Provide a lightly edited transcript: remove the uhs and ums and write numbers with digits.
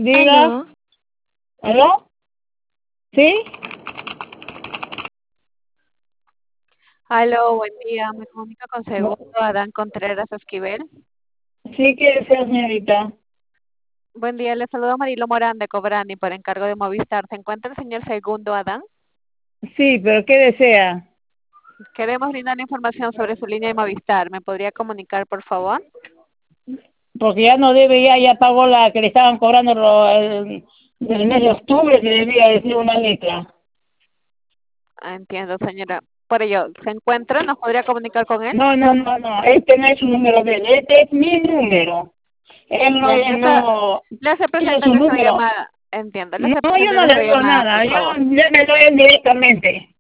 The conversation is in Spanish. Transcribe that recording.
Diga, Aló, ¿aló? ¿Sí? Aló, buen día. Me comunico con Segundo Bu- Adán Contreras Esquivel. Sí, ¿qué desea, señorita? Buen día, le saludo a Marilo Morán de Cobrani por encargo de Movistar. ¿Se encuentra el señor Segundo Adán? Sí, pero ¿qué desea? Queremos brindar información sobre su línea de Movistar. ¿Me podría comunicar, por favor? Porque ya no debe, ya pagó la que le estaban cobrando del mes de octubre, que debía decir una letra. Entiendo, señora. Por ello, ¿se encuentra? ¿Nos podría comunicar con él? No, este no es su número de él, este es mi número. Ya, le hace Tiene presente su nuestra número. llamada. Entiendo, le No, hace yo presente no le nuestra digo llamada, por nada, favor. ya me lo ven directamente.